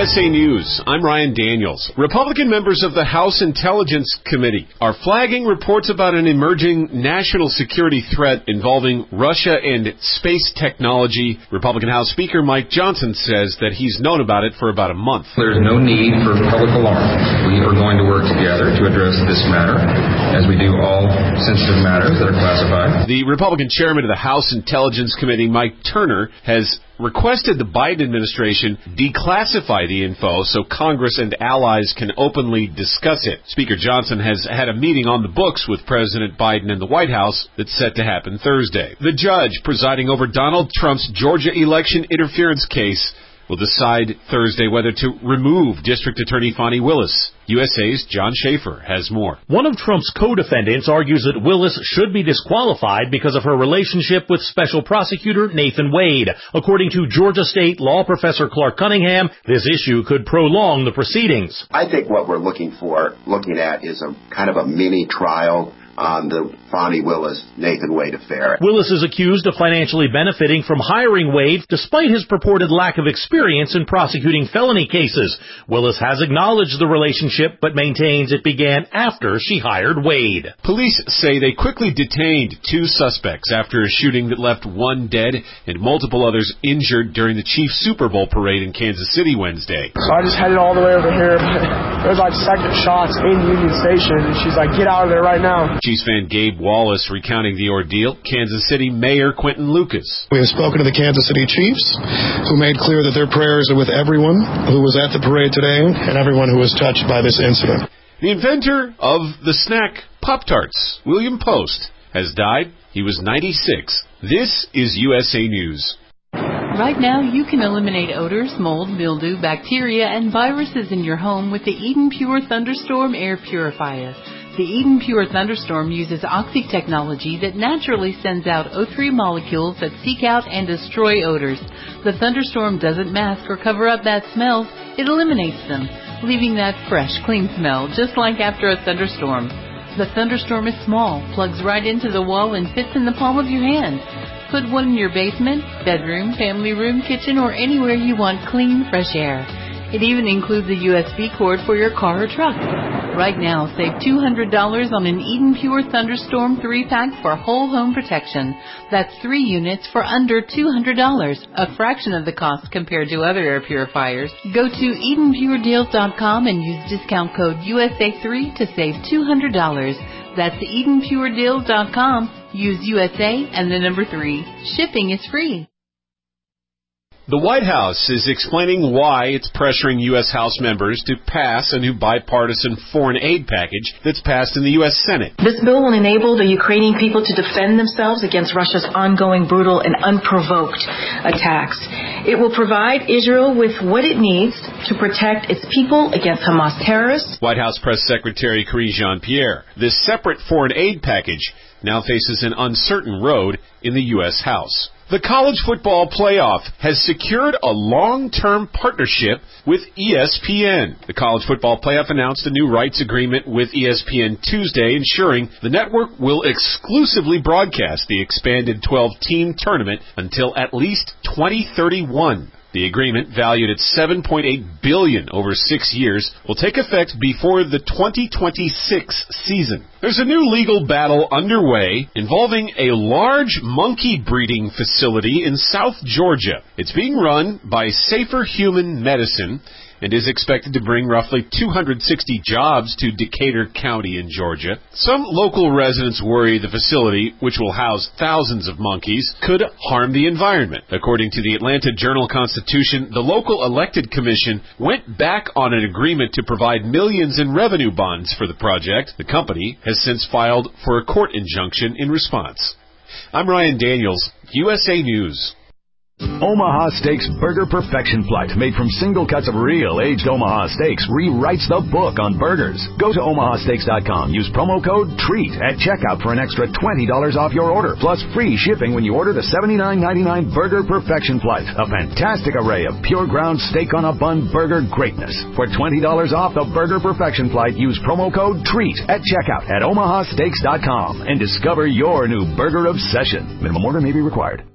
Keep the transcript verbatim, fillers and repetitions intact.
S A News, I'm Ryan Daniels. Republican members of the House Intelligence Committee are flagging reports about an emerging national security threat involving Russia and space technology. Republican House Speaker Mike Johnson says that he's known about it for about a month. There's no need for public alarm. We are going to work together to address this matter, as we do all sensitive matters that are classified. The Republican chairman of the House Intelligence Committee, Mike Turner, has requested the Biden administration declassify the info so Congress and allies can openly discuss it. Speaker Johnson has had a meeting on the books with President Biden and the White House that's set to happen Thursday. The judge presiding over Donald Trump's Georgia election interference case will decide Thursday whether to remove District Attorney Fani Willis. U S A's John Schaefer has more. One of Trump's co-defendants argues that Willis should be disqualified because of her relationship with Special Prosecutor Nathan Wade. According to Georgia State law professor Clark Cunningham, this issue could prolong the proceedings. I think what we're looking for, looking at, is a kind of a mini trial on the Fani Willis-Nathan Wade affair. Willis is accused of financially benefiting from hiring Wade despite his purported lack of experience in prosecuting felony cases. Willis has acknowledged the relationship but maintains it began after she hired Wade. Police say they quickly detained two suspects after a shooting that left one dead and multiple others injured during the Chiefs Super Bowl parade in Kansas City Wednesday. So I just headed all the way over here. There's like second shots in Union Station, and she's like, "Get out of there right now." Chiefs fan Gabe Wallace recounting the ordeal. Kansas City Mayor Quentin Lucas. We have spoken to the Kansas City Chiefs, who made clear that their prayers are with everyone who was at the parade today and everyone who was touched by this incident. The inventor of the snack Pop-Tarts, William Post, has died. He was ninety-six. This is U S A News. Right now, you can eliminate odors, mold, mildew, bacteria, and viruses in your home with the Eden Pure Thunderstorm Air Purifier. The Eden Pure Thunderstorm uses Oxy technology that naturally sends out O three molecules that seek out and destroy odors. The Thunderstorm doesn't mask or cover up bad smells, it eliminates them, leaving that fresh, clean smell, just like after a thunderstorm. The Thunderstorm is small, plugs right into the wall, and fits in the palm of your hand. Put one in your basement, bedroom, family room, kitchen, or anywhere you want clean, fresh air. It even includes a U S B cord for your car or truck. Right now, save two hundred dollars on an Eden Pure Thunderstorm three pack for whole home protection. That's three units for under two hundred dollars, a fraction of the cost compared to other air purifiers. Go to Eden Pure Deals dot com and use discount code U S A three to save two hundred dollars. That's Eden Pure Deals dot com. Use U S A and the number three. Shipping is free. The White House is explaining why it's pressuring U S House members to pass a new bipartisan foreign aid package that's passed in the U S Senate. This bill will enable the Ukrainian people to defend themselves against Russia's ongoing brutal and unprovoked attacks. It will provide Israel with what it needs to protect its people against Hamas terrorists. White House Press Secretary Karine Jean-Pierre. This separate foreign aid package now faces an uncertain road in the U S House. The college football playoff has secured a long-term partnership with E S P N. The college football playoff announced a new rights agreement with E S P N Tuesday, ensuring the network will exclusively broadcast the expanded twelve-team tournament until at least twenty thirty-one. The agreement, valued at seven point eight billion dollars over six years, will take effect before the twenty twenty-six season. There's a new legal battle underway involving a large monkey breeding facility in South Georgia. It's being run by Safer Human Medicine and is expected to bring roughly two hundred sixty jobs to Decatur County in Georgia. Some local residents worry the facility, which will house thousands of monkeys, could harm the environment. According to the Atlanta Journal-Constitution, the local elected commission went back on an agreement to provide millions in revenue bonds for the project. The company has since filed for a court injunction in response. I'm Ryan Daniels, U S A News. Omaha Steaks Burger Perfection Flight, made from single cuts of real aged Omaha steaks, rewrites the book on burgers. Go to omaha steaks dot com. Use promo code TREAT at checkout for an extra twenty dollars off your order, plus free shipping when you order the seventy-nine ninety-nine Burger Perfection Flight, a fantastic array of pure ground steak on a bun burger greatness. For twenty dollars off the Burger Perfection Flight, use promo code TREAT at checkout at omaha steaks dot com and discover your new burger obsession. Minimum order may be required.